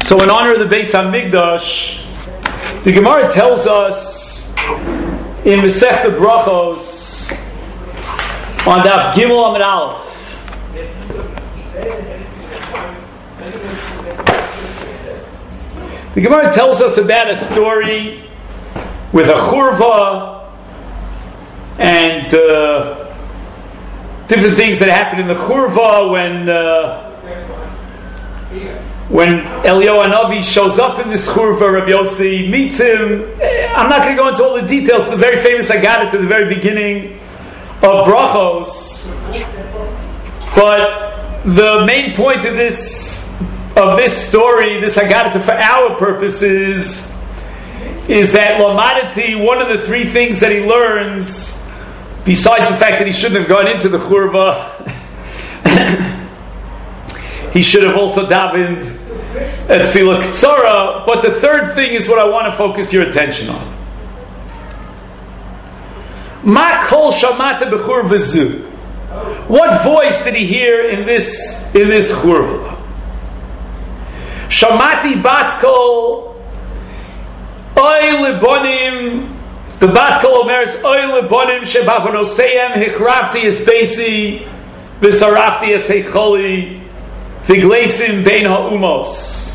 So in honor of the Beis HaMikdash, the Gemara tells us in Masechta Brachos on Daf Gimel Amud Aleph, the Gemara tells us about a story with a churva and different things that happened in the churva when Eliyahu Hanavi shows up in this churva. Rabbi Yossi meets him. I'm not going to go into all the details. It's a very famous Haggadah to the very beginning of Brachos. But the main point of this story, this Haggadah for our purposes, is that Lamadati, one of the three things that he learns, besides the fact that he shouldn't have gone into the churva, he should have also davened at Tefillah Ktsara. But the third thing is what I want to focus your attention on. Ma kol shamata b'chur v'zu. What voice did he hear in this churva? Shamati baskol oy lebonim. The baskol omers oy lebonim shebavonoseim hichrafti es beisi v'sarafti es heicholi. Viglesim bein ha'umos.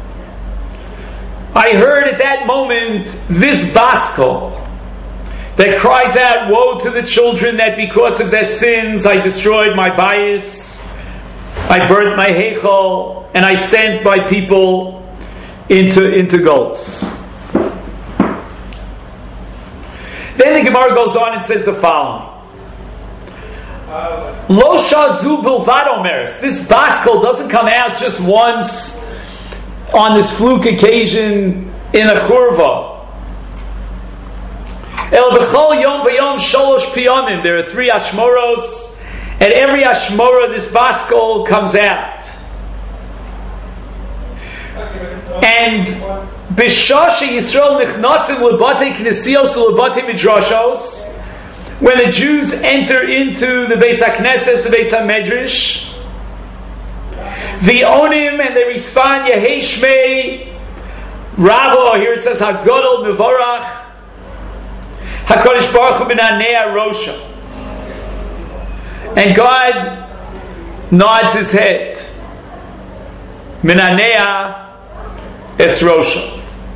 I heard at that moment this baskol that cries out, woe to the children that because of their sins I destroyed my bayis, I burnt my heichal, and I sent my people into Golus. Then the Gemara goes on and says the following. Lo shazu bilvad omers. This baskol doesn't come out just once on this fluke occasion in a churva. El b'chol yom v'yom sholosh piyamim. There are 3 ashmoros. At every ashmora, this baskol comes out. And b'shasha Yisrael nichnasim lebatei knesios lebatei midrashos. When the Jews enter into the Beis HaKnesses, the Beis HaMedrash, the onim, and they respond, Yehei Shmei Rabo, here it says, HaGodol Mevorach, HaKadosh Baruch Hu B'nanei Rosha. And God nods his head. B'nanei Es Rosha.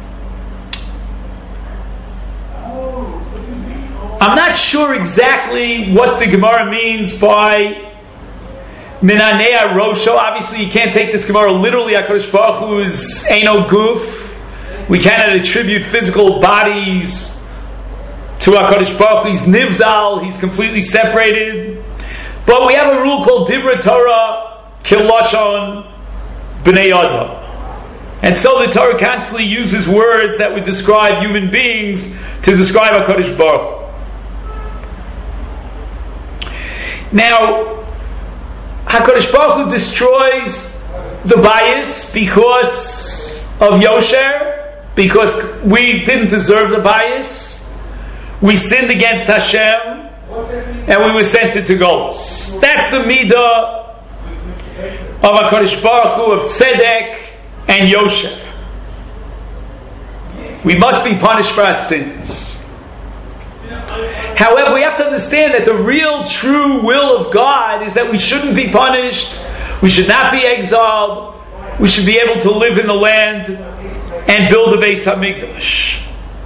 I'm not sure exactly what the Gemara means by Minanea Rosho. Obviously, you can't take this Gemara literally. HaKadosh Baruch Hu's Eino Guf. We cannot attribute physical bodies to HaKadosh Baruch Hu. He's Nivdal. He's completely separated. But we have a rule called Dibra Torah Kilashon B'nei Adam. And so the Torah constantly uses words that would describe human beings to describe HaKadosh Baruch Hu. Now, HaKadosh Baruch Hu destroys the bias because of Yosher, because we didn't deserve the bias. We sinned against Hashem, and we were sent into Golus. That's the midah of HaKadosh Baruch Hu, of Tzedek and Yosher. We must be punished for our sins. However, we have to understand that the real, true will of God is that we shouldn't be punished, we should not be exiled, we should be able to live in the land and build a Beis HaMikdash.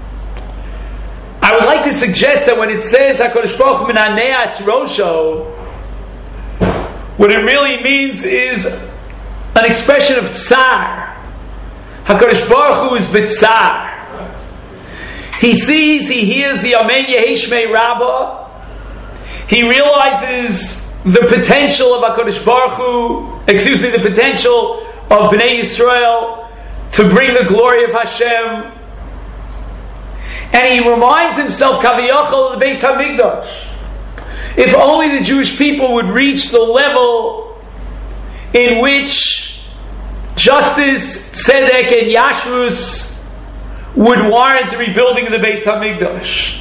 I would like to suggest that when it says HaKadosh Baruch Hu Minanei Es Rosho, what it really means is an expression of tsar. HaKadosh Baruch Hu is b'tsar. He sees, he hears the Amen Yehei Shmei Rabbah. He realizes the potential of HaKadosh Baruch Hu, the potential of Bnei Yisrael to bring the glory of Hashem. And he reminds himself, Kaviyachol, of the Beis HaMikdash. If only the Jewish people would reach the level in which justice, tzedek, and yashrus would warrant the rebuilding of the Beis HaMikdash.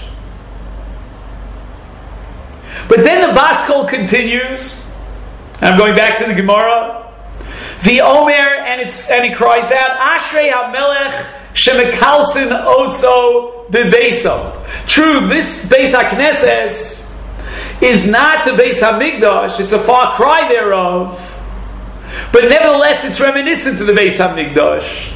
But then the Baskol continues. I'm going back to the Gemara. The Omer and it cries out, Ashrei HaMelech Shemekalsin Oso Bebeso. True, this Beis HaKnesses is not the Beis HaMikdash, it's a far cry thereof, but nevertheless it's reminiscent of the Beis HaMikdash.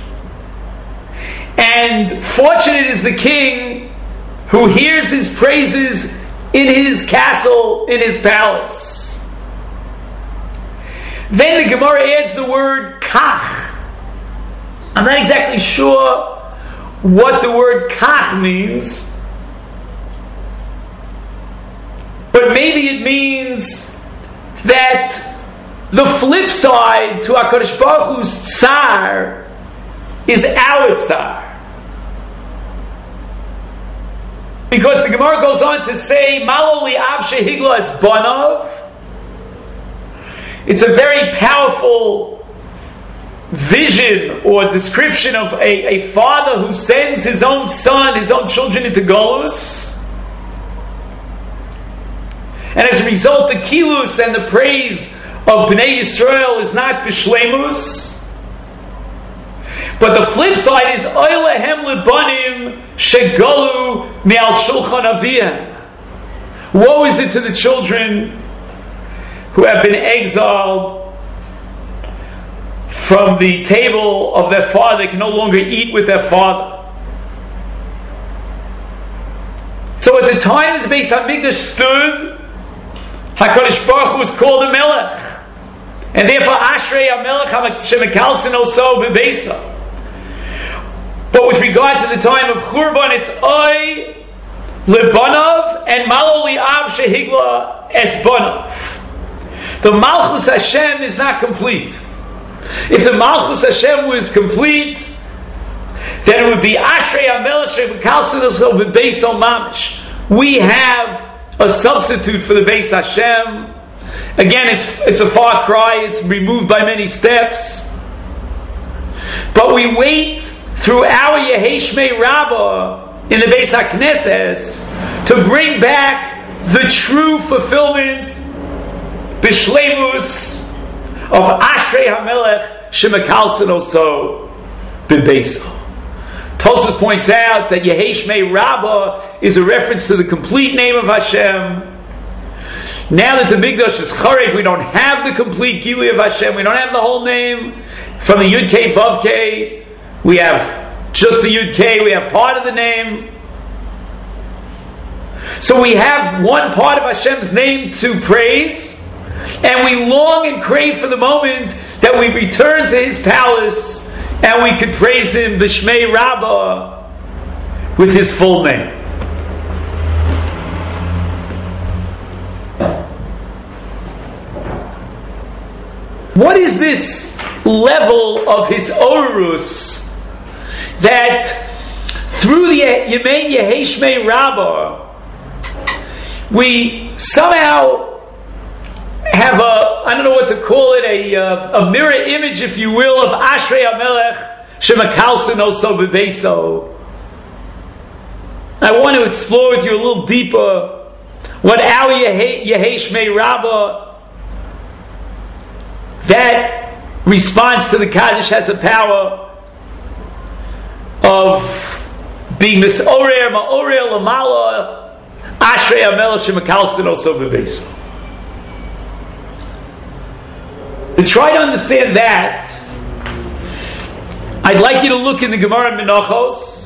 And fortunate is the king who hears his praises in his castle, in his palace. Then the Gemara adds the word kach. I'm not exactly sure what the word kach means, but maybe it means that the flip side to HaKadosh Baruch Hu's tsar is our tsar. Because the Gemara goes on to say, Malo li'av shehigla es banav. It's a very powerful vision or description of a father who sends his own son, his own children into Golus. And as a result, the kilus and the praise of Bnei Yisrael is not b'shleimus. But the flip side is Oylehem Libanim Shegalu Me'al Shulchan Aviyah. Woe is it to the children who have been exiled from the table of their father. They can no longer eat with their father. So at the time that the Beis HaMikdash stood, HaKadosh Baruch Hu was called a Melech. And therefore Ashrei HaMelech Shemekalsin Oso Bebeso. But with regard to the time of Churban, it's Oy Lebanav and Malo li'av shehigla es banav. The Malchus Hashem is not complete. If the Malchus Hashem was complete, then it would be Ashrei HaMelech Shemekalsin Oso Bebeso Mamish. We have a substitute for the Beis Hashem. Again, it's a far cry. It's removed by many steps. But we wait through our Yeheshmei Rabbah in the Beis HaKnesses to bring back the true fulfillment, Bishleimus, of Ashrei HaMelech Shemekalsin Oso Bebeso. Tosfos points out that Yeheshmei Rabbah is a reference to the complete name of Hashem. Now that the Mikdash is Charev, we don't have the complete Gilui of Hashem. We don't have the whole name. From the Yud Kei Vav Kei, we have just the Yud Kei. We have part of the name. So we have one part of Hashem's name to praise, and we long and crave for the moment that we return to His palace and we could praise Him B'Shmei Rabbah with His full name. What is this level of His Orus that through the Yemei Yeheshmei Rabbah we somehow have I don't know what to call it, a mirror image, if you will, of Ashrei HaMelech Shemekalsin Oso Bebeso. I want to explore with you a little deeper what our Yeheshmei Rabbah, that response to the Kaddish, has the power of being Misorer Ma'orer Lamala Ashrei HaMelech Shemekalsin Oso Bebeso. To try to understand that, I'd like you to look in the Gemara Menachos.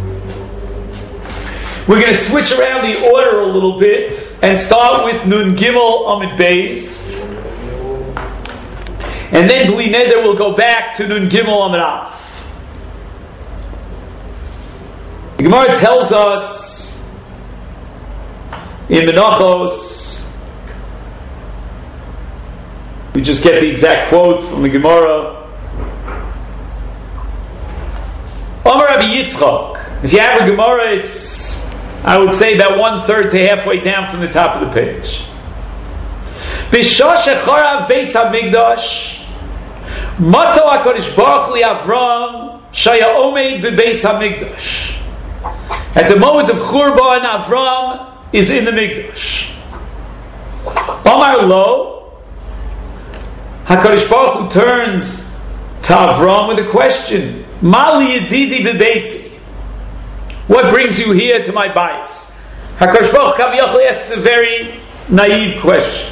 We're going to switch around the order a little bit and start with Nun Gimel Amid Beis, and then Bli Neder will go back to Nun Gimel Amid Aleph. The Gemara tells us in Menachos, we just get the exact quote from the Gemara. Amar Rabbi Yitzchak. If you have a Gemara, it's, I would say, about 1/3 to halfway down from the top of the page. B'shah shecharav Beis HaMikdash, Matzo HaKadosh Baruch Hu Avram shaya omeid beBeis HaMikdash. At the moment of Churban, Avram is in the Mikdash. Amar Lo, HaKadosh Baruch Hu turns to Avram with a question. Mali yedidi bebesi. What brings you here to my bayis? HaKadosh Baruch Hu Kaviyachol asks a very naive question.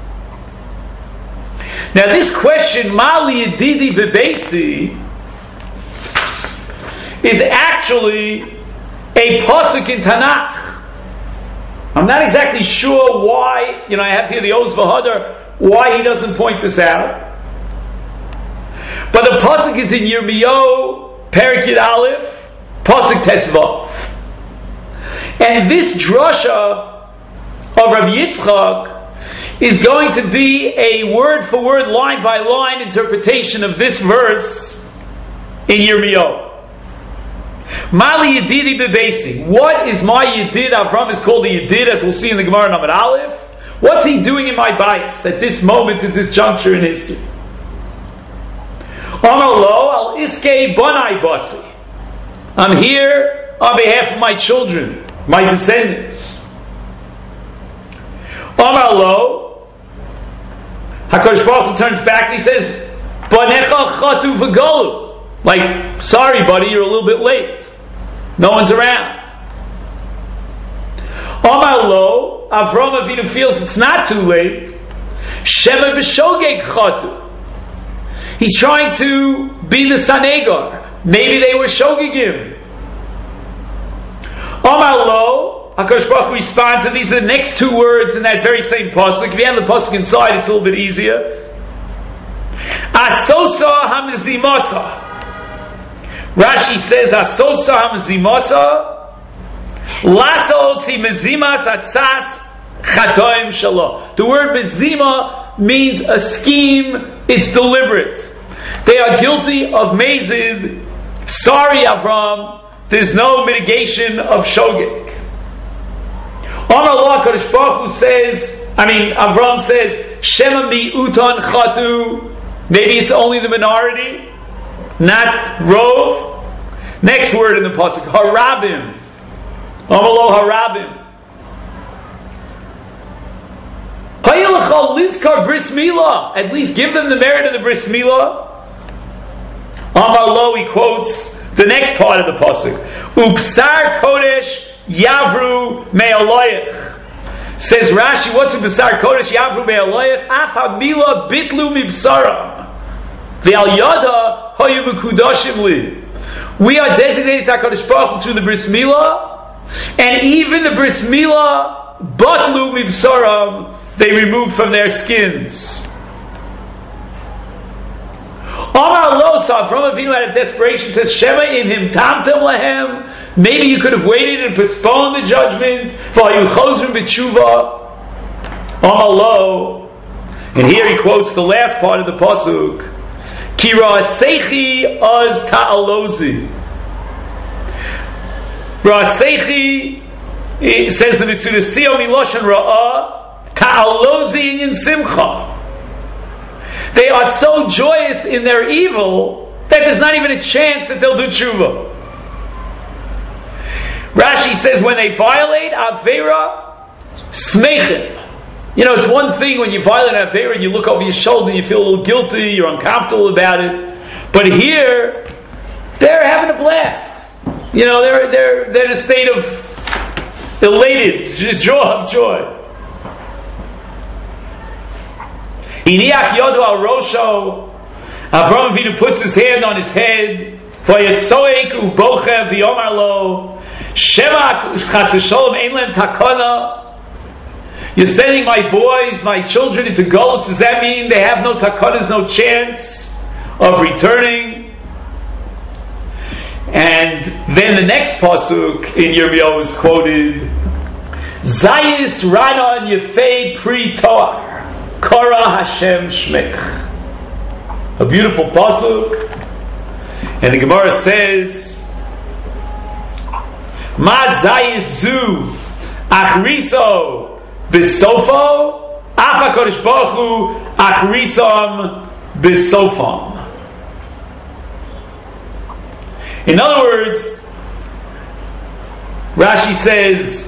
Now this question, Mali yedidi bebesi, is actually a pasuk in Tanakh. I'm not exactly sure why, I have here the Oz V'Hadar, why he doesn't point this out. But the pasuk is in Yirmiyahu, Perek Yud Aleph, pasuk Tesvav. And this drasha of Rabbi Yitzchak is going to be a word-for-word, line-by-line interpretation of this verse in Yirmiyahu. Mali Yedidi Bebesi. What is my Yedid? Avram is called a Yedid, as we'll see in the Gemara Namad Aleph. What's he doing in my bayis at this moment, at this juncture in history? Amar lo al iskei bonai basi. I'm here on behalf of my children, my descendants. Amar lo, HaKadosh Baruch Hu turns back and he says, Banecha chatu v'golu. Like, sorry buddy, you're a little bit late. No one's around. Amar lo, Avram Avinu feels it's not too late. Shema b'shogeg chatu. He's trying to be the Sanegar. Maybe they were shogegim. Amar lo, HaKadosh Baruch Hu responds, and these are the next two words in that very same pasuk. If you have the pasuk inside, it's a little bit easier. Asosa hamizimasa. Rashi says, Asosa hamizimasa. Lasos himezimas atzas chatoim shalo. The word mezima means a scheme, it's deliberate. They are guilty of mazid. Sorry, Avram, there's no mitigation of shogeg. Amar lo, HaKadosh Baruch Hu says, Avram says, Shema mi'uton chatu. Maybe it's only the minority, not rov. Next word in the pasuk, harabim. Amar lo harabim. At least give them the merit of the bris milah. Amar lo, he quotes the next part of the pasuk. Upsar kodesh yavru me'aloyach. Says Rashi, what's upsar kodesh yavru me'aloyach? Af hamila bitlu mibsaram. Ve'al yada hayu mekudashim li. We are designated to HaKadosh Baruch Hu through the bris milah, and even the bris milah batlu mibsaram, they removed from their skins. Amar lo, Avram Avinu out of desperation says, Shema in him tamtem lahem. Maybe you could have waited and postponed the judgment. V'ayu chozrim b'tshuva. Amar lo, and here he quotes the last part of the pasuk. Ki ra'asechi az ta'alozi. Ra'asechi, it says the Mitzvah Siyom miloshen ra'ah ta'alozi in simcha. They are so joyous in their evil that there's not even a chance that they'll do tshuva. Rashi says when they violate Avera, smechem. It's one thing when you violate Avera and you look over your shoulder and you feel a little guilty, you're uncomfortable about it. But here, they're having a blast. They're in a state of elated joy. Iniach yodo al rosho. Avram Avinu puts his hand on his head. Vayetzoek ubochev v'yomar lo. Shema chas v'sholom ein lem takana. You're sending my boys, my children into Golus. Does that mean they have no takanas, no chance of returning? And then the next pasuk in Yirmiyahu is quoted: Zayis Ranon Yefei Pri Toar. Kara Hashem Shmech. A beautiful pasuk, and the Gemara says, Ma Zayis Zu Achriso Bisofo Afa Kodesh Baruch Hu Achrisom Bisofam. In other words, Rashi says,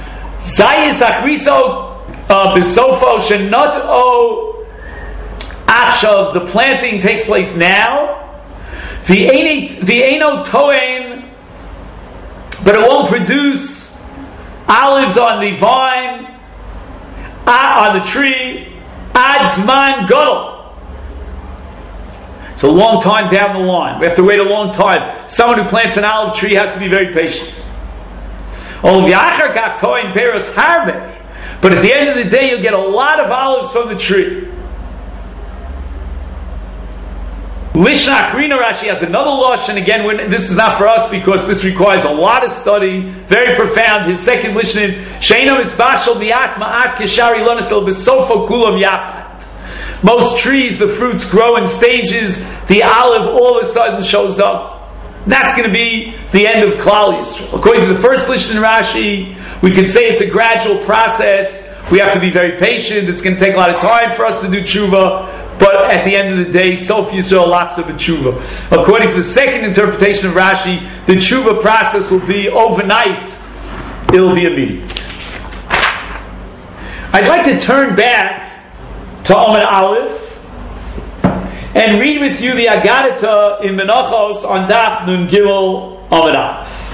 Zayis Achriso Bisofo Shenot O Akshav, the planting takes place now. The Eino Toen, but it won't produce olives on the vine, on the tree, Ad Zman Gadol. It's a long time down the line. We have to wait a long time. Someone who plants an olive tree has to be very patient. But at the end of the day, you'll get a lot of olives from the tree. Lishna Akrina Rashi has another lashon. Again, this is not for us because this requires a lot of study, very profound. His second lashon, Sheino Misbashal Miat Ma'at Keshari Lonasil Besofo Kulam Yachad. Most trees, the fruits grow in stages. The olive all of a sudden shows up. That's going to be the end of Klal Yisrael. According to the first lashon in Rashi, we can say it's a gradual process. We have to be very patient. It's going to take a lot of time for us to do tshuva. But at the end of the day, Sof Yisrael lots of a tshuva. According to the second interpretation of Rashi, the tshuva process will be overnight. It'll be immediate. I'd like to turn back to Amud Aleph and read with you the Agadita in Menachos on Daf Nun Gimel Amud Aleph.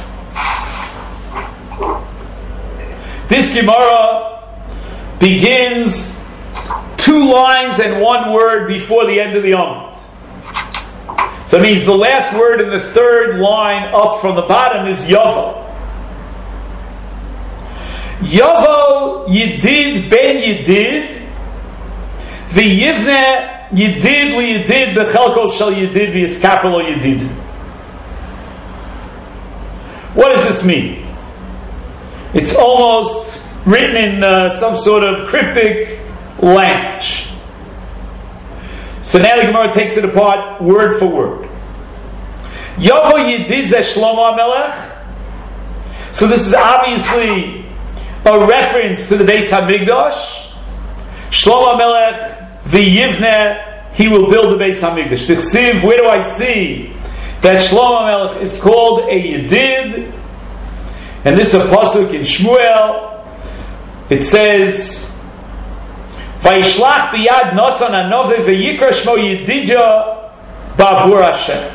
This Gemara begins 2 lines and 1 word before the end of the Amud. So it means the last word in the 3rd line up from the bottom is Yavo. Yavo Yedid Ben Yedid V'yivne Yedid L'Yedid B'chelko Shel Yedid V'yiskapelo Yedid. What does this mean? It's almost written in some sort of cryptic language. So now the Gemara takes it apart word for word. Yovo Yedid Zeh Shlomo HaMelech. So this is obviously a reference to the Beis HaMikdash. Shlomo HaMelech V'yivne, he will build the Beis HaMikdash. Tichsiv, where do I see that Shlomo HaMelech is called a Yedid? And this is a pasuk in Shmuel. It says, Vayishlach biyad nosan anove v'yikra shmo Yedidya ba'avur Hashem.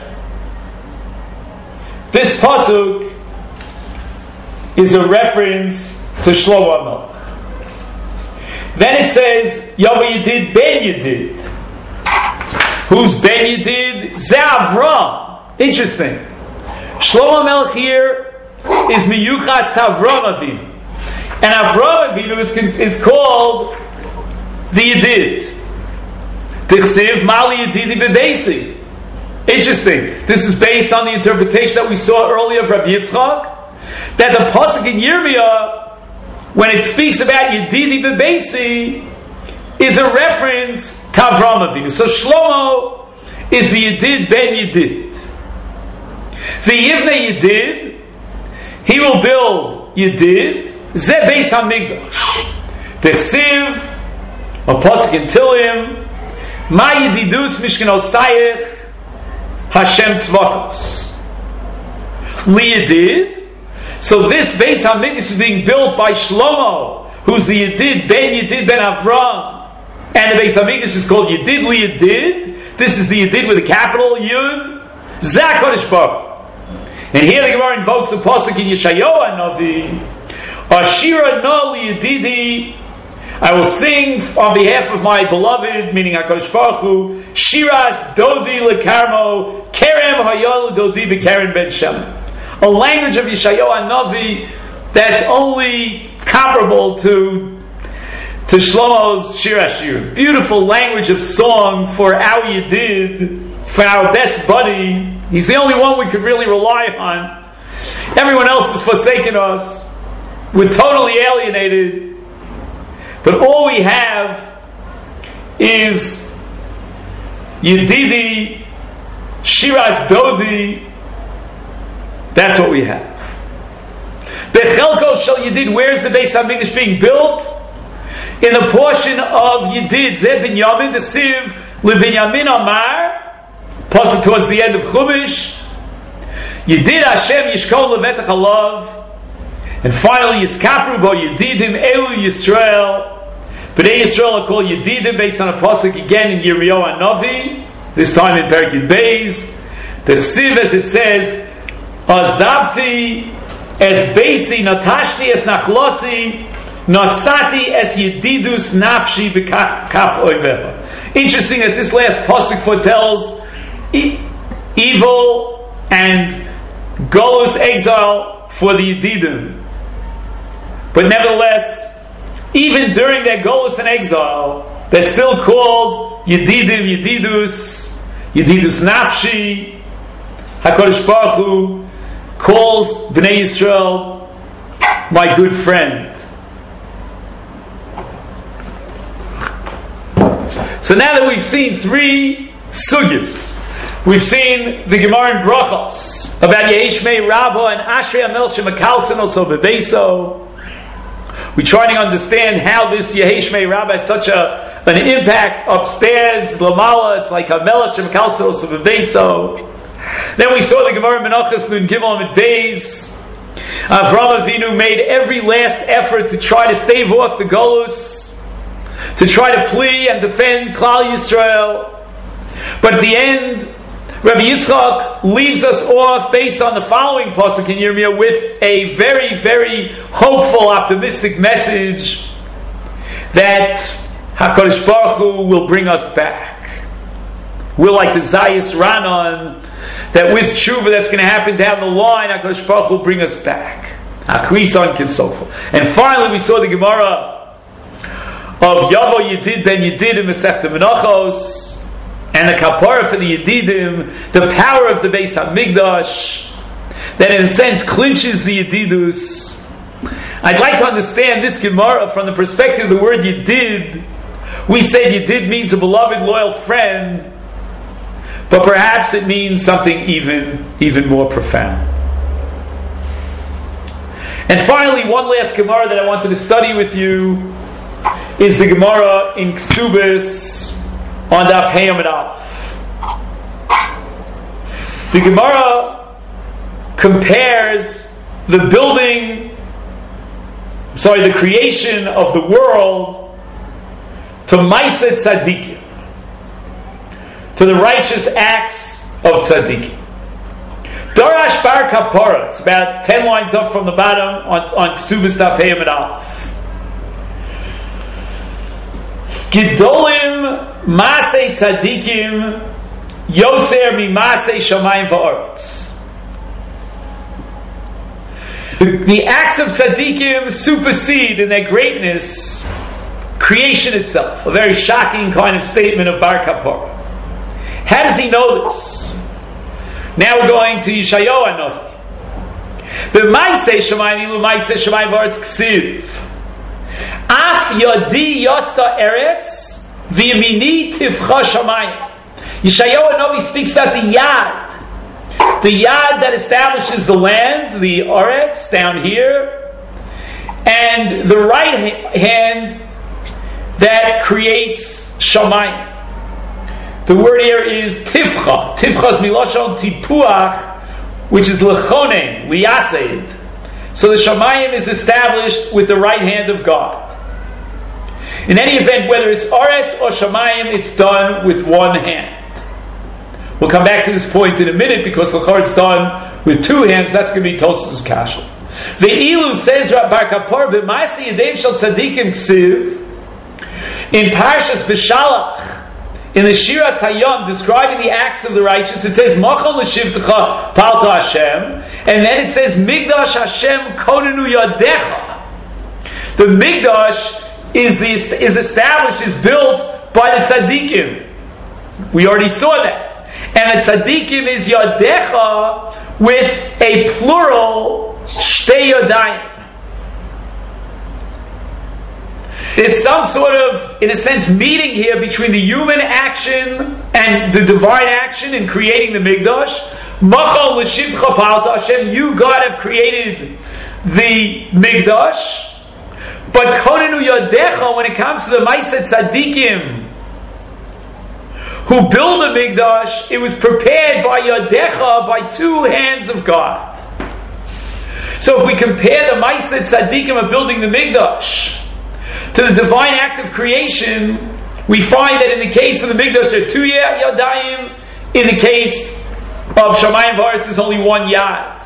This pasuk is a reference to Shlomo HaMelech. Then it says, Yavo Yedid Ben Yedid. Who's Ben Yedid? Ze Avram. Interesting. Shlomo HaMelech here is Miyuchas to Avram Avinu. And Avram Avinu is called the Yedid. Tichsiv Mali Yedidi Bebeisi. Interesting. This is based on the interpretation that we saw earlier from Yitzchak, that the pasuk in Yirmiyah, when it speaks about Yedidi Bebeisi, is a reference to Avram Avinu. So Shlomo is the Yedid Ben Yedid. The Yivne Yedid, he will build Yedid, Ze Beis HaMikdash. Tichsiv, a pasuk in Tilim, Ma Yedidus Mishkenosayich Hashem Tzvakos. Li Yedid. So this Beis HaMikdash is being built by Shlomo, who's the Yedid Ben Avram, and the Beis HaMikdash is called Yedid Li Yedid. This is the Yedid with a capital Yud. Zeh HaKadosh Baruch. And here the Gemara invokes the pasuk in Yeshayahu Hanavi, Ashira No Li Yedidi. I will sing on behalf of my beloved, meaning HaKadosh Baruch Hu, Shiras Dodi LeKarmo Kerem Hayol Dodi BeKaren Ben Shem. A language of Yeshayahu Hanavi that's only comparable to Shlomo's Shir Hashir. Beautiful language of song for our Yedid, for our best buddy. He's the only one we could really rely on. Everyone else has forsaken us. We're totally alienated. But all we have is Yedidi, Shiras Dodi. That's what we have. Bechelko Shel Yedid, where's the Beis HaMikdash being built? In the portion of Yedid, Zeh Binyamin, T'chsiv, Levinyamin Amar, pasuk towards the end of Chumash, Yedid Hashem Yishkol Levetach Alav, and finally Yiskapru Bo Yedidim Elu Yisrael, Bnei Yisrael are called Yedidim based on a pasuk again in Yirmiyahu Hanavi, this time in Perek Yud Beis. The Chsiv, as it says, Azavti es beisi natashti es nachlosi nasati es yedidus nafshi b'kaf oiveha. Interesting that this last pasuk foretells evil and golus exile for the Yedidim. But nevertheless, even during their golus and exile, they're still called Yedidim, Yedidus nafshi. HaKadosh Baruch Hu calls Bnei Yisrael my good friend. So now that we've seen three sugyas, we've seen the Gemara in Brachos about Yehish Mei Rabba and Ashrei HaMelech Shemakalson also Bebeso. We're trying to understand how this Yehish Mei Rabba has such an impact upstairs, Lamala. It's like HaMelech Shemakalson also Bebeso. Then we saw the Gemara Menachos Nun Gimel Amid Beis. Avraham Avinu made every last effort to try to stave off the Golus, to try to plea and defend Klal Yisrael. But at the end, Rabbi Yitzchak leaves us off based on the following pasuk in Yirmiyah with a very, very hopeful, optimistic message that HaKadosh Baruch Hu will bring us back. We're like the Zayis Ranon, that with tshuva that's going to happen down the line, HaKadosh Baruch Hu will bring us back. Achrisan Kisofa. And finally we saw the Gemara of Yavo Yedid ben Yedid in Masechta Menachos, and the kapara for the Yedidim, the power of the Beis HaMikdash, that in a sense clinches the Yedidus. I'd like to understand this Gemara from the perspective of the word Yedid. We said Yedid means a beloved, loyal friend, but perhaps it means something even more profound. And finally, one last Gemara that I wanted to study with you is the Gemara in Ksubis on Daf Hey Amud Aleph. The Gemara compares the creation of the world to Ma'aseh Tzadikim, to the righteous acts of Tzadikim. Darash Bar Kapara, it's about 10 lines up from the bottom on Ksubis Daf Hey Amud Aleph. Gidolim Masei Tzadikim Yoser Mi Masei Shamayim Va'aretz. The acts of Tzadikim supersede in their greatness creation itself. A very shocking kind of statement of Bar Kapara. How does he know this? Now we're going to Yeshayahu Hanavi. The Masei Shamayim Ilu Masei Shamayim Va'aretz Ksiv. Af Yodi Yosta Eretz V'Yamini Tivcha Shamayim. Yeshayahu Hanavi speaks about the Yad that establishes the land, the Eretz down here, and the right hand that creates Shamayim. The word here is Tivcha. Tivcha is Milashon Tipuach, which is Lechonen, Liyased. So the Shamayim is established with the right hand of God. In any event, whether it's Aretz or Shamayim, it's done with one hand. We'll come back to this point in a minute because it's done with two hands. That's going to be Tosfos Kasha. The Ilu says Bar Kapar b'Ma'aseh Yadayim Shel Tzadikim Ksiv in Parshas B'Shalach, in the Shiras Hayom, describing the acts of the righteous. It says Machal L'Shivtecha Palta Hashem, and then it says Migdash Hashem Konenu Yadecha. The Migdash is established, is built by the Tzadikim. We already saw that. And the Tzadikim is Yadecha with a plural Shtei Yodayim. There's some sort of, in a sense, meeting here between the human action and the divine action in creating the Migdash. Machal L'Shivtecha Palta Hashem, you God have created the Migdash. But Konenu Yadecha, when it comes to the Ma'aseh Tzadikim who build a Migdash, it was prepared by Yadecha, by two hands of God. So if we compare the Ma'aseh Tzadikim of building the Migdash to the divine act of creation, we find that in the case of the Mikdash there are 2 yadayim. In the case of Shamayim V'Aretz, there's only 1 yad.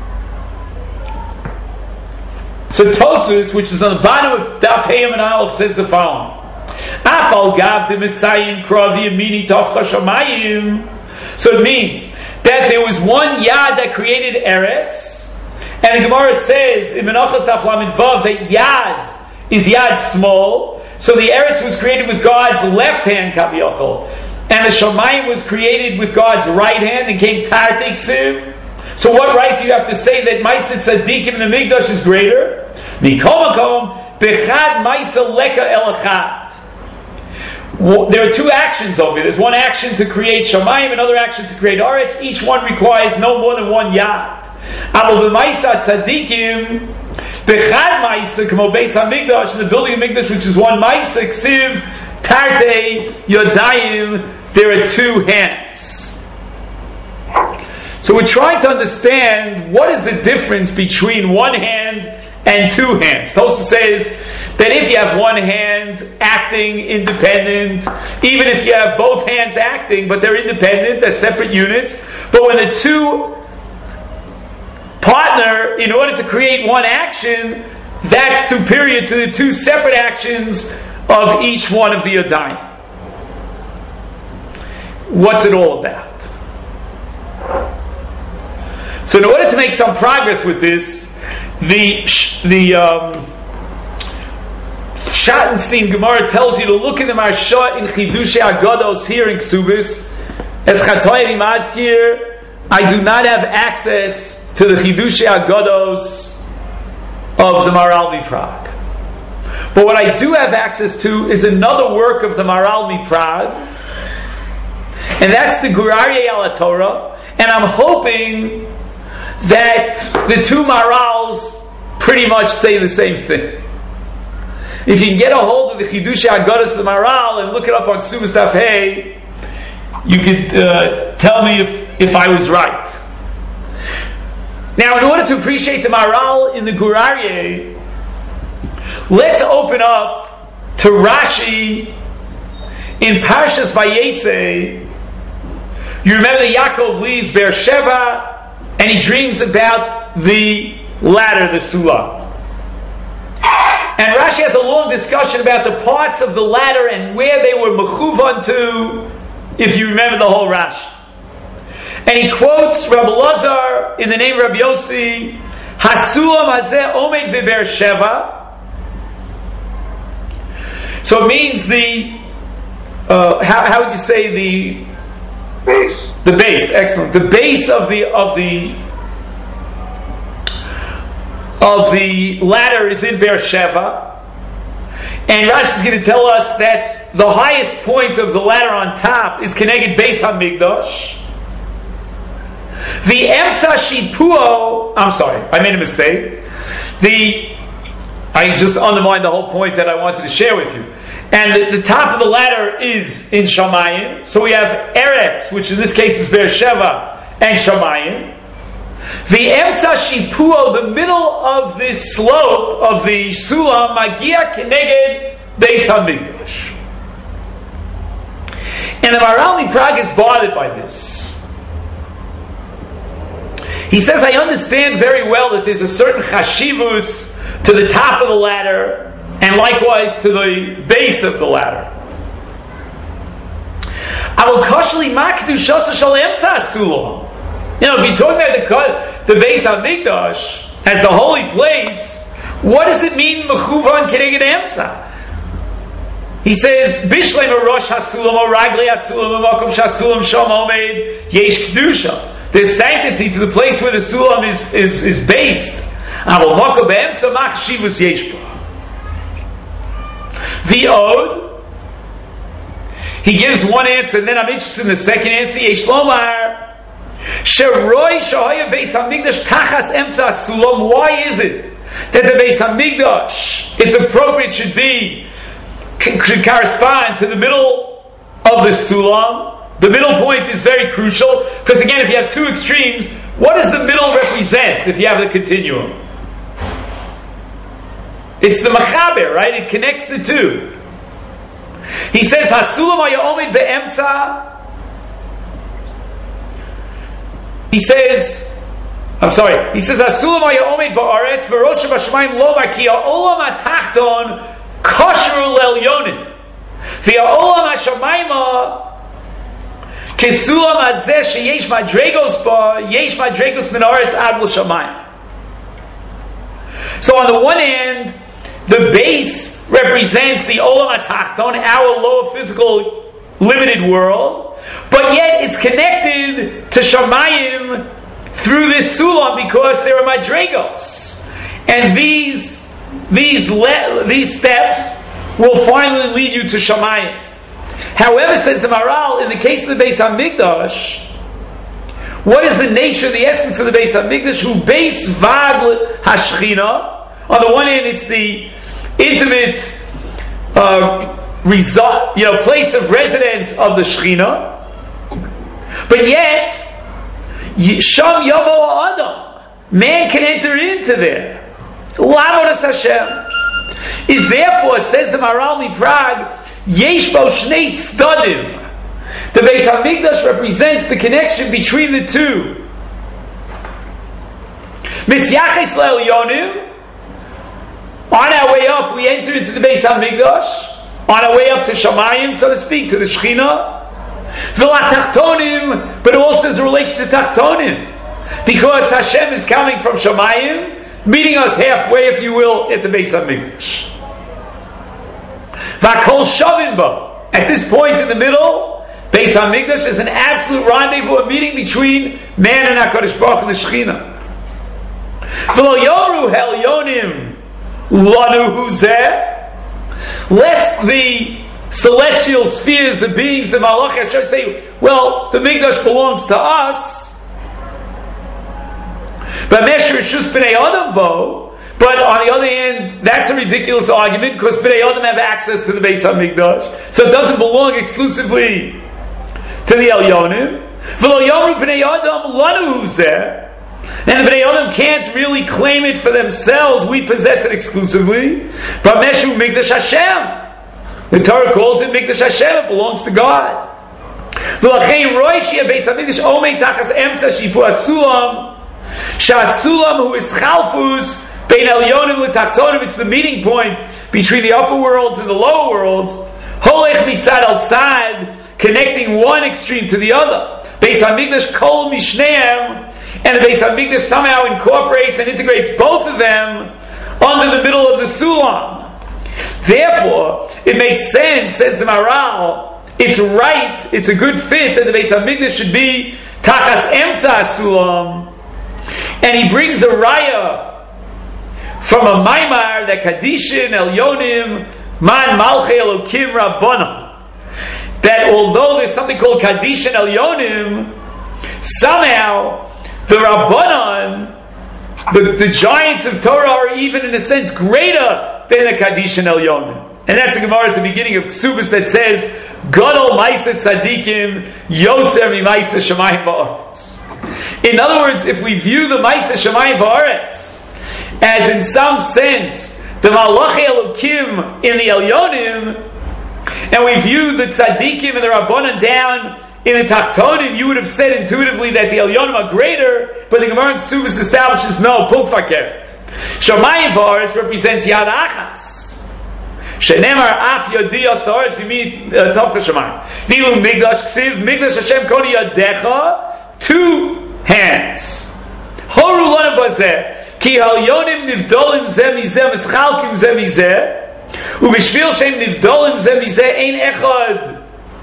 So Tosfos, which is on the bottom of Daf Heyam and Aleph, says the following: Afal gav de Mesayim kravi amini tafcha Shamayim. So it means that there was 1 yad that created Eretz, and the Gemara says in Menachos Daf Lamed Vav that yad is yad small. So the Eretz was created with God's left hand, Kaviyachol, and the Shamayim was created with God's right hand and came Tartei Ksiv. So what right do you have to say that Ma'aseh Tzadikim in the Mikdash is greater? Mikol Makom Bechad Ma'aseh Leka El Echad. There are 2 actions over here. There's 1 action to create Shamayim, another action to create Aretz. Each one requires no more than 1 yad. Aval B'Ma'aseh Tzadikim Bechad Ma'aseh K'mo Beis HaMikdash, in the building of Mikdash, which is 1 Ma'aseh Ksiv Tartei Yodayim, there are 2 hands. So we're trying to understand what is the difference between 1 hand and 2 hands. Tosfos says that if you have 1 hand acting independent, even if you have both hands acting, but they're independent, they're separate units, but when the 2 partner in order to create 1 action, that's superior to the 2 separate actions of each one of the Yodayim. What's it all about? So in order to make some progress with this, the Schattenstein Gemara tells you to look in the Marsha in Chidushei Agados here in Ksubis. As Chatoyri Mazkir, I do not have access to the Chidushei Agados of the Maharal MiPrague. But what I do have access to is another work of the Maharal MiPrague, and that's the Gur Aryeh al Torah, and I'm hoping that the 2 Maharals pretty much say the same thing. If you can get a hold of the Chidushei Agados of the Maharal and look it up on Ksubis Daf Hey, you could tell me if I was right. Now, in order to appreciate the Maharal in the Gur Aryeh, let's open up to Rashi in Parshas Vayetze. You remember that Yaakov leaves Beersheba and he dreams about the ladder, the Sulam. And Rashi has a long discussion about the parts of the ladder and where they were mechuvan to, if you remember the whole Rashi. And he quotes Rabbi Lazar in the name of Rabbi Yossi, Hasulam hazeh omed beBeersheva. So it means how would you say the base? The base, excellent. The base of the ladder is in Beersheva, and Rashi is going to tell us that the highest point of the ladder on top is Keneged Beis HaMikdash. The Emtza Shipuo, I'm sorry, I made a mistake. I just undermined the whole point that I wanted to share with you. And the top of the ladder is in Shamayim. So we have Eretz, which in this case is Beersheva, and Shamayim. The Emtza Shipuo, the middle of this slope of the Sulam, Magia Keneged Beis HaMikdash. And the Maharal MiPrague is bothered by this. He says, I understand very well that there's a certain chashivus to the top of the ladder and likewise to the base of the ladder. You know, if you're talking about the Beis HaMikdash as the holy place, what does it mean mechuvan keneged emtza? He says, Bishleim Rosh Hasulam or Ragli Hasulam Makom Shasulam Shom Omed Yesh Kedusha. There's sanctity to the place where the Sulam is based. The Ode, he gives one answer, and then I'm interested in the second answer. Yesh Lomar Sheroi Shahaya Beis Hamikdash Tachas Emtza Sulam. Why is it that the Beis Hamikdash, it's appropriate, should correspond to the middle of the Sulam? The middle point is very crucial, because again, if you have 2 extremes, what does the middle represent if you have a continuum? It's the Mechaber, right? It connects the two. He says, Hasulam ha'yomid be'emtza. He says, Hasulam ha'yomid ba'aretz v'rosh ha'shamayim lo ki ha'olam ha'tachton kosher le'elyonim. V'ha'olam ha'shamayim Kesulam hazeh sheyesh madregos ba yesh madregos min haaretz ad l'shamayim. So on the one hand, the base represents the Olam HaTachton, our lower physical limited world, but yet it's connected to Shamayim through this Sulam because there are madregos, and these steps will finally lead you to Shamayim. However, says the Maral, in the case of the Beis HaMikdash, what is the nature, the essence of the Beis HaMikdash? Who base vad hashchina. On the one hand, it's the intimate place of residence of the Shechina, but yet Sham Yavo Adam, man can enter into there. Lavodas Hashem is therefore, says the Maral Miprag, Yesh Bo Shnei Tzdadim. The Beis HaMikdash represents the connection between the two. Misyachis Le'elyonim. On our way up, we enter into the Beis HaMikdash. On our way up to Shamayim, so to speak, to the Shechina. V'latachtonim, but also there's a relation to Tachtonim. Because Hashem is coming from Shamayim, meeting us halfway, if you will, at the Beis HaMikdash. V'akol shavim bo. At this point in the middle, Beis HaMikdash is an absolute rendezvous, a meeting between man and HaKadosh Baruch and the Shechina. V'lo yoru helyonim lanu huzeh, lest the celestial spheres, the beings, the Malach Hashem say, well, the Mikdash belongs to us. But Mesher Shus B'nei Adam bo. But on the other hand, that's a ridiculous argument because B'nei Adam have access to the Beis HaMikdash, so it doesn't belong exclusively to the Elyonim. V'lo yomru B'nei Adam lanu huzeh. And the Bnei Adam can't really claim it for themselves. We possess it exclusively. But Meshu Mikdash Hashem. The Torah calls it Mikdash Hashem. It belongs to God. V'lachein roishi Beis HaMikdash omei tachas emtza shipu hasulam. Sha'asulam hu ischalfus bein elyonim l'tachtonim. It's the meeting point between the upper worlds and the lower worlds. Holech mitzad al tzad, connecting one extreme to the other. Beis HaMikdash kol mishneim. And the Beis HaMikdash somehow incorporates and integrates both of them under the middle of the Sulam. Therefore, it makes sense, says the Maral, it's right, it's a good fit that the Beis HaMikdash should be Tachas Emtza Sulam. And he brings a raya from a Maimar that Kadishin Elyonim Man Malchei Elokim Rabbanah, that although there's something called Kadishin Elyonim, somehow the Rabbanan, the giants of Torah, are even in a sense greater than the Kaddish and Elyonim. And that's a Gemara at the beginning of Ksubas that says, Gadol Maisa Tzadikim Yoser Mi Maisa Shemayim Va'aretz. In other words, if we view the Maisa Shemayim Va'aretz as in some sense the Malachi Elokim in the Elyonim, and we view the Tzadikim and the Rabbanan down in the Tachtonim, you would have said intuitively that the Elyonim are greater, but the Gemara in Ksubas establishes no, Puk Fakeret. Shamayim V'aretz represents Yad Achas. Shenemar Af Yodiyos V'aretz, you mean Tovka Shamayim. Nilu Migdash Ksiv, Migdash Hashem Koni Yadecha, 2 hands. Horu Lana Bazeh, Ki Elyonim Nivdolim Zeh Mizeh, Mischalkim Zeh Mizeh, Ubishvil Shem Nivdolim Zeh Mizeh, Ein Echad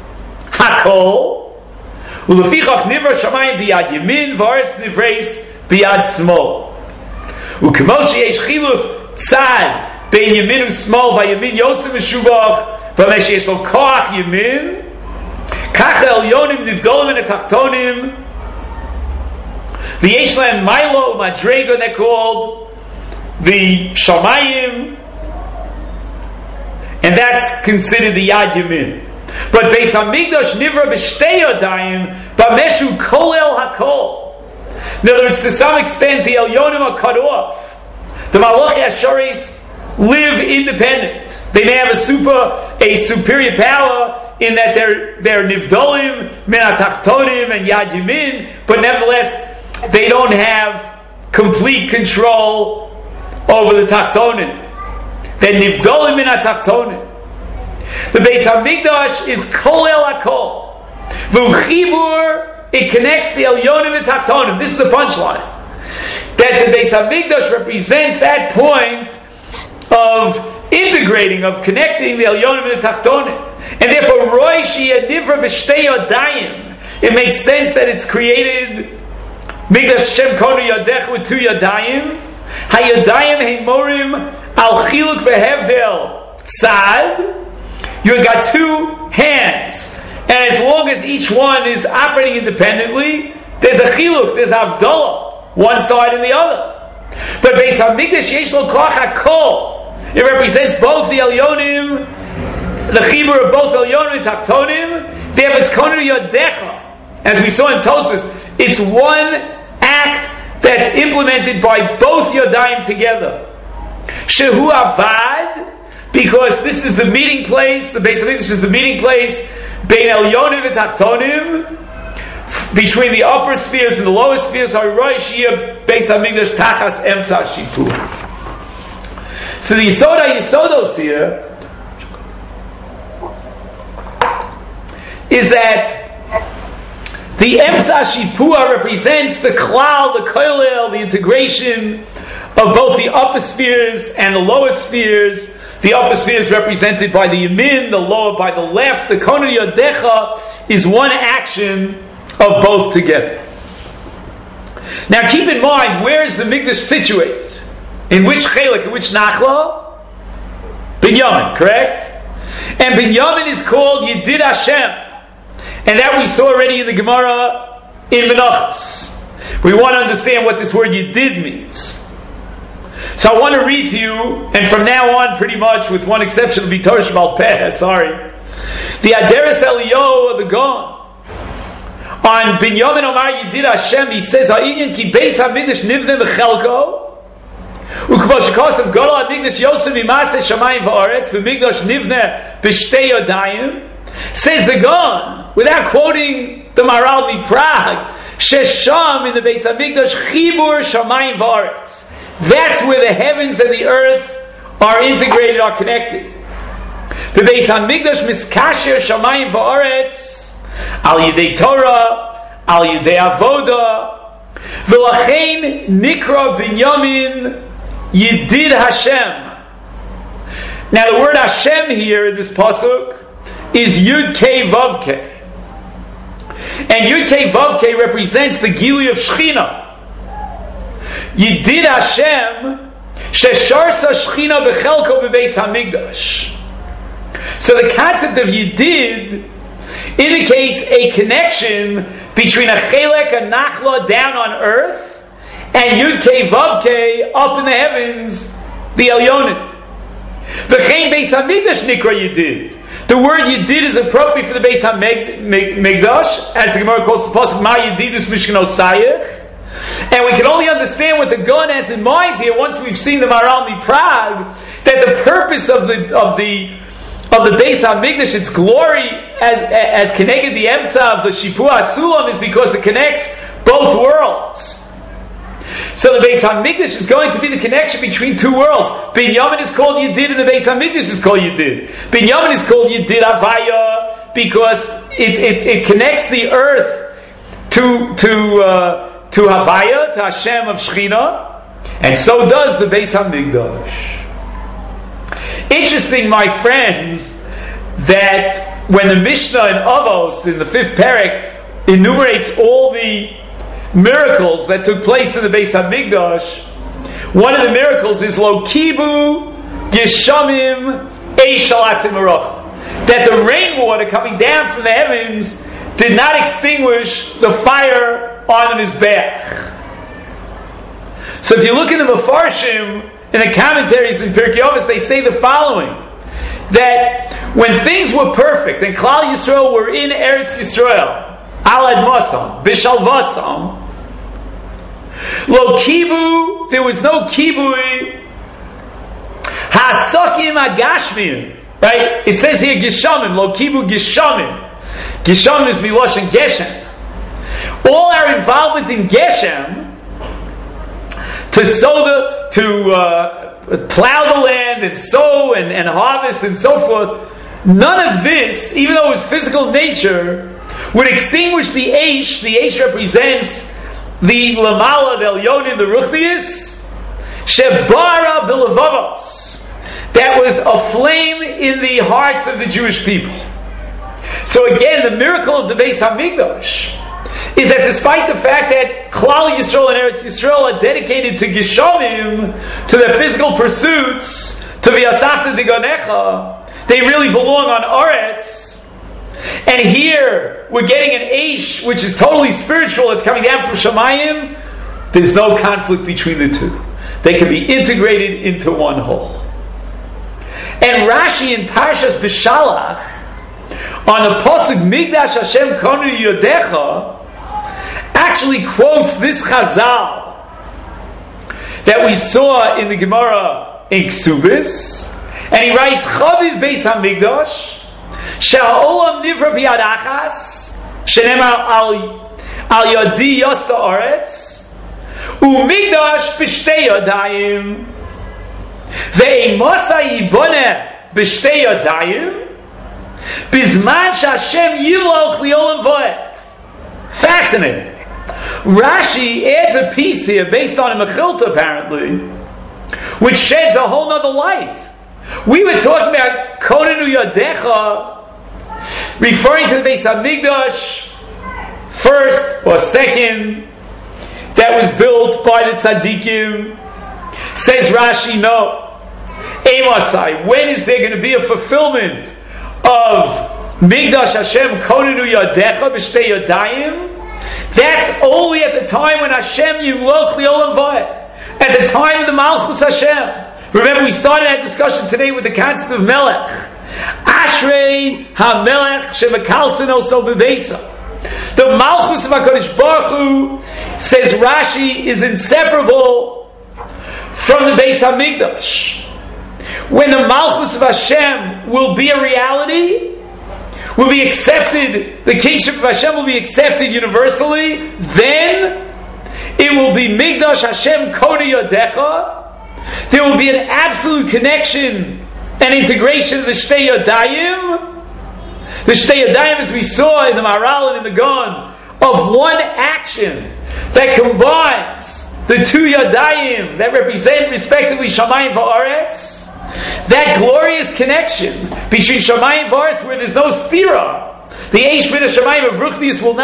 Hakol, Ulefichach nivra shamayim biyad yamin, v'aretz nivreis biyad smol. U'kemoshi yesh chiluf tzad bein yamin u'smol, v'yamin yosem meshubach, v'mesh yesh lo koach yamin, kach elyonim nivdolim and etachtonim, v'yesh lehem mailo u'madrega, they're called the shamayim, and that's considered the yad yamin. But Beis HaMikdash nivra b'shtei yadayim, b'meshu kolel hakol. In other words, to some extent, the Elyonim are cut off. The Malachi Asharis live independent. They may have a superior power in that they're nivdolim, min atachtonim, and yad yamin, but nevertheless they don't have complete control over the tachtonim. They're nivdolim min atachtonim. The Beis Hamikdash is kol el hakol. V'uchibur, it connects the elyonim and tachtonim. This is the punchline. That the Beis Hamikdash represents that point of integrating, of connecting the elyonim and the tachtonim. And therefore, roishi adivra b'shtei yadayim. It makes sense that it's created Mikdash Shem Konu Yodech with two yadayim. Hayadayim heimorim al chiluk v'hevdel tzad. You've got two hands, and as long as each one is operating independently, there's a chiluk, there's havdalah, one side and the other. But Beis Hamikdash yesh lo koach hakol. It represents both the elyonim, the chibur of both elyonim and tachtonim. They have its konu yodecha, as we saw in Tosfos. It's one act that's implemented by both yodayim together. Shehu avad. Because this is the meeting place, the Beis Hamikdash is the meeting place bein elyonim and tachtonim, between the upper spheres and the lower spheres. Hariroy shia Beis Hamikdash tachas emtza shipur. So the Yisodos here is that the emtza shipur represents the klal, the koilel, the integration of both the upper spheres and the lower spheres. The upper sphere is represented by the yamin, the lower by the left. The konu yodecha is one action of both together. Now keep in mind, where is the Mikdash situated? In which chelik, in which nachla? Binyamin, correct? And Binyamin is called Yedid Hashem. And that we saw already in the Gemara in Menachos. We want to understand what this word Yedid means. So I want to read to you, and from now on, pretty much, with one exception, it'll be Torah Shebal Peh, sorry. The Aderes Eliyahu of the Gaon. On Binyamin Omar Yedid Hashem, he says, Ha'inyan ki Beis HaMikdash nivne v'chelko, u'kmo shekosav Gadol HaMikdash Yosef v'maseh shamayim v'aretz, v'mikdash nivne b'shtei yodayim. Says the Gaon, without quoting the Maharal Prague, Shesham in the Beis HaMikdash chibur shamayim v'aretz. That's where the heavens and the earth are integrated, are connected. The Beis Hamikdash miskasher shamayim va'aretz al yidei Torah, al yidei avoda, v'lachein nikra Binyamin Yedid Hashem. Now the word Hashem here in this pasuk is Yud Kei Vav Kei, and Yud Kei Vav Kei represents the Gili of Shechina. Yedid Hashem shesharsa Shechina bechelko bebeis Hamikdash. So the concept of Yedid indicates a connection between a chelek, a nachla down on earth, and Yud Kei Vav Kei up in the heavens, the Elyonim. V'chein beis Hamikdash nikra Yedid. The word Yedid is appropriate for the Beis Hamikdash, as the Gemara calls the pasuk Ma Yedidus Mishkanosayich. And we can only understand what the Gaon has in mind here once we've seen the Maharal Prague, that the purpose of the Beis Hamikdash, its glory as connected the Emtza of the Shipur HaSulam, is because it connects both worlds. So the Beis Hamikdash is going to be the connection between two worlds. Binyamin is called Yedid and the Beis Hamikdash is called Yedid. Binyamin is called Yedid Havaya because it connects the earth to Havaya, to Hashem of Shechina, and so does the Beis Hamikdash. Interesting, my friends, that when the Mishnah in Avos, in the 5th Perek, enumerates all the miracles that took place in the Beis Hamikdash, one of the miracles is Lo Kibu Yeshamim Eish Al Atzim Arach, that the rainwater coming down from the heavens did not extinguish the fire on his back. So if you look in the Mefarshim, in the commentaries in Pirkei Avos, they say the following: that when things were perfect and Klal Yisrael were in Eretz Yisrael, Alad Masam, Bishalvasam, Lo Kibu, there was no Kibui, Hasakim agashmim. Right? It says here Geshamim, lo kibu Geshamim. Geshamim is miloshin Geshem. All our involvement in Geshem, to sow to plow the land and sow and harvest and so forth, none of this, even though it was physical nature, would extinguish the Eish. The Eish represents the Lamala, the Elyonim, the Ruchnius, Shebara B'Levavos, that was a flame in the hearts of the Jewish people. So again, the miracle of the Beis HaMikdash is that despite the fact that Klal Yisrael and Eretz Yisrael are dedicated to Geshamim, to their physical pursuits, to V'yasafta Diganecha, they really belong on Aretz. And here we're getting an Eish which is totally spiritual, it's coming down from Shamayim. There's no conflict between the two. They can be integrated into one whole. And Rashi in Parshas B'Shalach, on the Pasuk Migdash Hashem Konu Yodecha, actually quotes this Chazal that we saw in the Gemara in Ksubis, and he writes, Chaviv Beis HaMikdash Sha'olam Nivra B'Yad Achas Shenemar Al Yadi Yosta Aretz U'Mikdash B'Shtei Yadayim Ve'imasa Yiboneh B'Shtei Yadayim Bizman Shashem Yivloch Li'olam Voed. Fascinating. Rashi adds a piece here based on a Mechilta apparently, which sheds a whole nother light. We were talking about Konenu Yadecha, referring to the Beis HaMikdash, first or second, that was built by the Tzaddikim. Says Rashi, no. Emasai, when is there going to be a fulfillment of Migdash Hashem Konenu Yadecha B'Shtei Yadayim? That's only at the time when Hashem Yimloch Li'olam Va'ed, at the time of the Malchus Hashem. Remember, we started that discussion today with the concept of Melech. Ashrei HaMelech Shemekalsin also B'Beisa. The Malchus of HaKadosh Baruch Hu, says Rashi, is inseparable from the Beis HaMikdash. When the Malchus of Hashem will be a reality, will be accepted, the kingship of Hashem will be accepted universally, then it will be Migdash Hashem Koni Yodecha. There will be an absolute connection and integration of the Shtei Yadayim. The Shtei Yadayim, as we saw in the Maharal and in the Gaon, of one action that combines the two Yadayim that represent respectively Shamayim Va'aretz. That glorious connection between Shamayim and Varetz, where there's no stira. The Eish Min Shamayim of Ruchnius will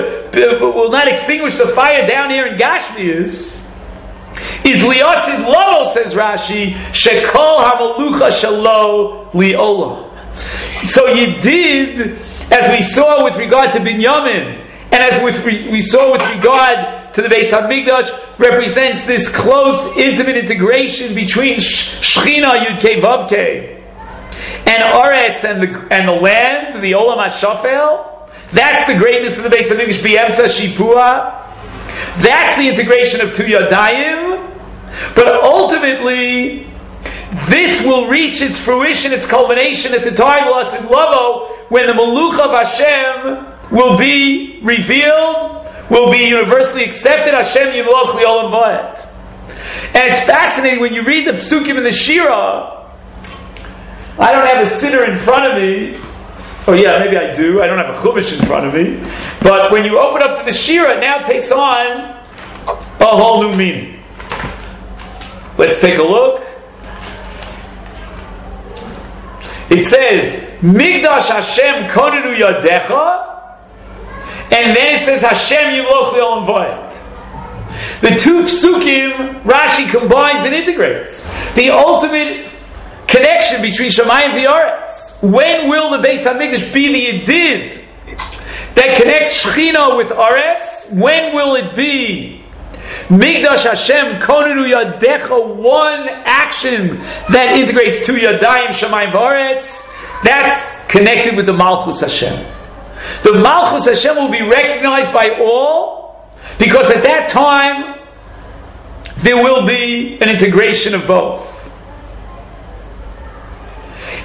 not extinguish the fire down here in Gashmius. Is liyasid lo, says Rashi, shekol hamalucha shelo liolam. So you did, as we saw with regard to Binyamin, and as we saw with regard to the Beis HaMikdash, represents this close, intimate integration between Shechina Yud-Kei Vav-Kei and Aretz and the land, the Olam HaShafel. That's the greatness of the Beis HaMikdash, B'Yemtza Shipua. That's the integration of two Yadayim. But ultimately, this will reach its fruition, its culmination at the time of Lasid Lavo, when the Maluch of Hashem will be revealed, will be universally accepted. Hashem Yimloch Li'olam Va'ed. And it's fascinating when you read the Psukim in the Shira. I don't have a siddur in front of me. Oh yeah, maybe I do. I don't have a Chumash in front of me. But when you open up to the Shira, it now takes on a whole new meaning. Let's take a look. It says, Migdash Hashem Konenu Yadecha, and then it says Hashem Yimloch Li'olam Va'ed. The two psukim Rashi combines and integrates. The ultimate connection between Shamayim and V'Aretz. When will the Beis HaMikdash be the Yedid that connects Shechina with Aretz? When will it be Migdash Hashem Konenu Yadecha, one action that integrates two Yadayim, Shamayim V'Aretz? That's connected with the Malchus Hashem. The Malchus Hashem will be recognized by all, because at that time there will be an integration of both.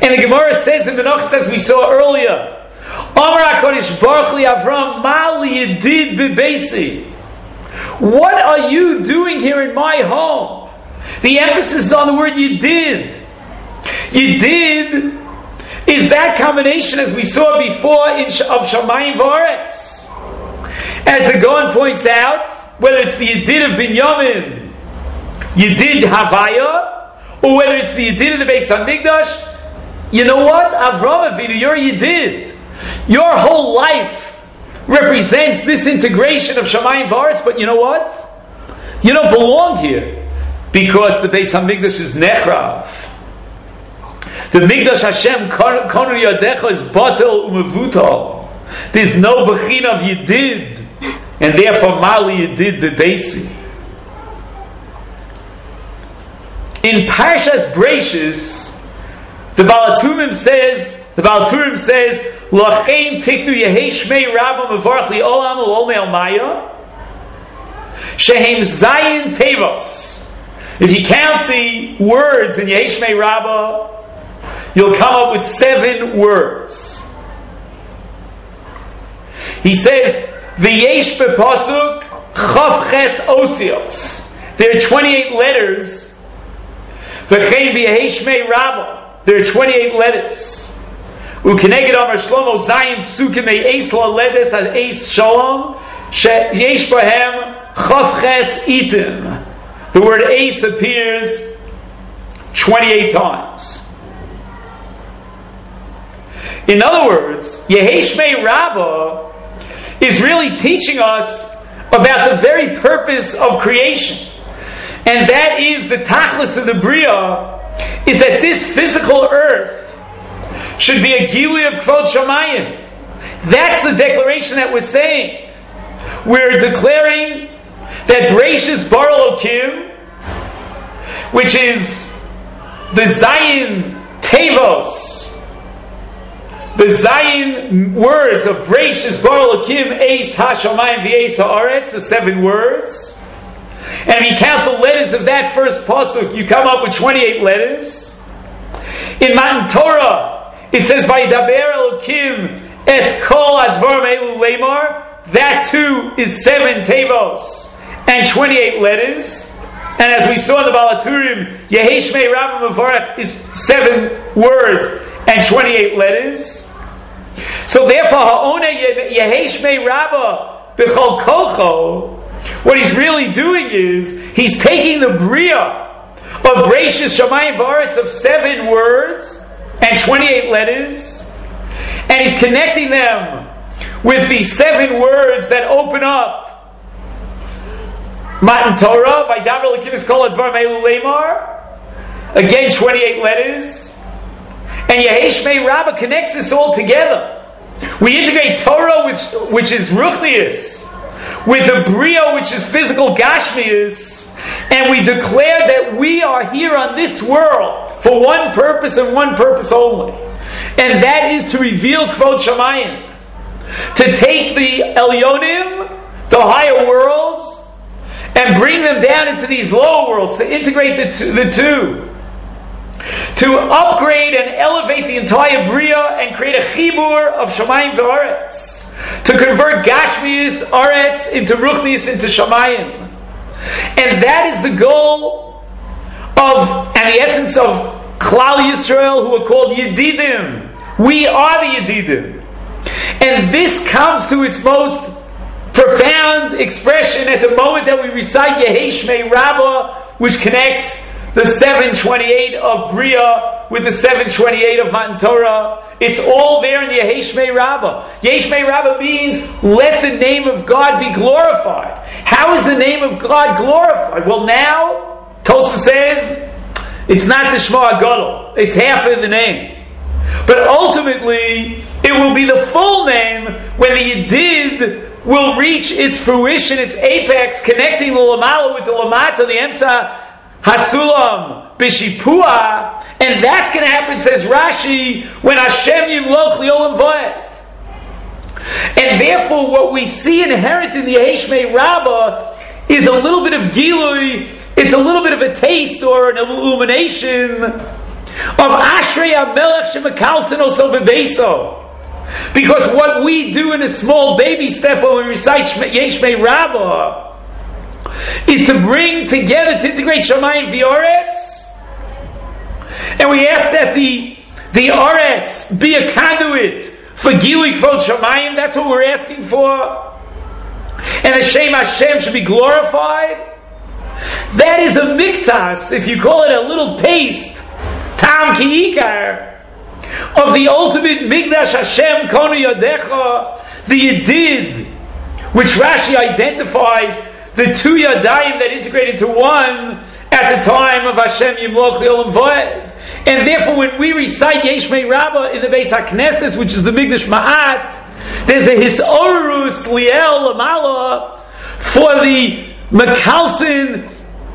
And the Gemara says in Menachos, as we saw earlier, Amar HaKadosh Baruch li Avram, Ma li yedid bebeisi. What are you doing here in my home? The emphasis is on the word yedid. Yedid is that combination, as we saw before, of Shamayim V'Aretz. As the Gaon points out, whether it's the Yedid of Binyamin, Yedid Havaya, or whether it's the Yedid of the Beis HaMikdash, you know what? Avraham Avinu, you're Yedid. Your whole life represents this integration of Shamayim V'Aretz, but you know what? You don't belong here, because the Beis HaMikdash is Nechrav. The Mikdash Hashem Konu Yadecha is Batel Umevutal. There's no Bechina of Yedid, and therefore Mali Yedid Bebeisi. In Parshas Breishis, the Baal HaTurim says, Lachein Tiknu Yehei Shmei Rabba Mevarach Li Olam U'Olmei Almaya Shehem Zayin Tevos. If you count the words in Yehei Shmei Rabba, you'll come up with 7 words. He says, V'yesh bepasuk chaf ches osios. There are 28 letters. V'chein b'yehei shmei rabba. There are 28 letters. U'keneged amar Shlomo Zayin psukim eis laledes ad eis shalom sheyesh bahem chaf ches itim. The word eis appears 28 times. In other words, Yehei Shmei Rabbah is really teaching us about the very purpose of creation. And that is the tachlis of the Bria, is that this physical earth should be a Gilui of Kvod Shamayim. That's the declaration that we're saying. We're declaring that Breishis Bar Elokim, which is the Zayin Tevos, the Zayin words of Breishis Bar Elokim Eis HaShamayim V'Eis HaAretz, the 7 words. And if you count the letters of that first pasuk, you come up with 28 letters. In Matan Torah, it says Vayidaber Elokim Es Kol Advarim Elu Lemar. That too is 7 tevos and 28 letters. And as we saw in the Baal HaTurim, Yehei Shmei Rabba Mevarach is 7 words and 28 letters. So therefore, Ha'oneh Yehei Shmei Rabba B'chol Kolcho, what he's really doing is, he's taking the Bria of Breishis Shamayim V'Aretz of 7 words and 28 letters, and he's connecting them with the 7 words that open up Matan Torah, Vayidaber Elokim Es Kol Advarim Elu Lemar, again 28 letters, and Yehei Shmei Rabba connects this all together. We integrate Torah, which is Ruchnius, with the Bria, which is physical Gashmius, and we declare that we are here on this world for one purpose and one purpose only, and that is to reveal Kvod Shamayim, to take the Elyonim, the higher worlds, and bring them down into these lower worlds, to integrate the two, to upgrade and elevate the entire Bria and create a Chibur of Shamayim V'Aretz, to convert Gashmius Aretz into Ruchnius, into Shamayim. And that is the goal of, and the essence of Klal Yisrael, who are called Yedidim. We are the Yedidim. And this comes to its most profound expression at the moment that we recite Yehei Shmei Rabba, which connects the 728 of Bria with the 728 of Matan Torah. It's all there in the Yehei Shmei Rabba. Yehei Shmei Rabba means, let the name of God be glorified. How is the name of God glorified? Well, now, Tosfos says, it's not the Shema HaGadol. It's half of the name. But ultimately, it will be the full name when the Yedid will reach its fruition, its apex, connecting the Lamala with the Lamata, the Emtza, Hasulam, Bishipua, and that's going to happen, says Rashi, when Hashem Yimloch Liolam Voed. And therefore, what we see inherent in the Yehei Shmei Rabba is a little bit of Gilui, it's a little bit of a taste or an illumination of Ashrei HaMelech Shemekalsin Oso B'Beiso. Because what we do in a small baby step when we recite Yesh Mei Rabbah is to bring together, to integrate Shamayim V'Oretz, and we ask that the Oretz be a conduit for Gilui Kvod Shamayim. That's what we're asking for. And Hashem should be glorified. That is a miktas, if you call it a little taste, Tam Ki'ikar, of the ultimate Migdash Hashem Konu Yodecha, the Yedid, which Rashi identifies the two Yadayim that integrate into one at the time of Hashem Yimloch Yolam Voed. And therefore, when we recite Yesh Mei Rabbah in the Beis HaKnesses, which is the Migdash Ma'at, there's a Hisorus Liel Lamala for the Mekalsin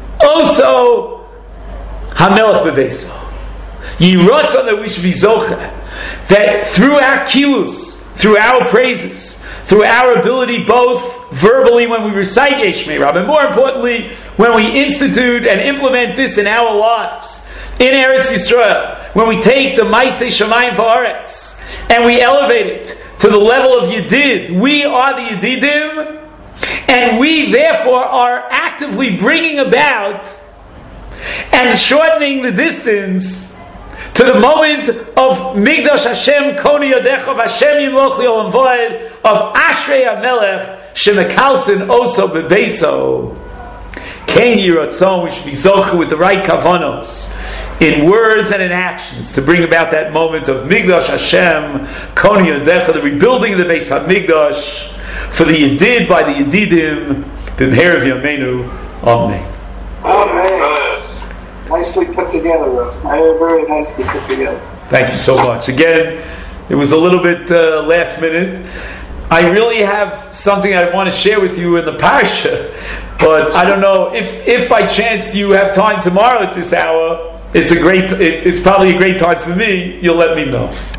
Oso HaMelech B'Beiso. Yiratzon that we should be zocheh, that through our kilus, through our praises, through our ability both verbally when we recite Yesh Mei Rabbah, and more importantly, when we institute and implement this in our lives, in Eretz Yisrael, when we take the Maaseh Shamayim V'Aretz, and we elevate it to the level of Yedid, we are the Yedidim, and we therefore are actively bringing about and shortening the distance to the moment of Migdash Hashem Koni Yodecha of Hashem Yimloch Yolam Voed of Ashrei HaMelech Shemekalsin Oso B'Beiso. Kain Yiratzon, we should be zocheh with the right kavanos in words and in actions to bring about that moment of Migdash Hashem Koni Yodecha, the rebuilding of the Beis HaMikdash for the Yedid by the Yedidim B'mher V'yameinu. Amen. Amen. Nicely put together, very nicely put together. Thank you so much. Again, it was a little bit last minute. I really have something I want to share with you in the parsha, but I don't know if by chance you have time tomorrow at this hour. It's probably a great time for me. You'll let me know.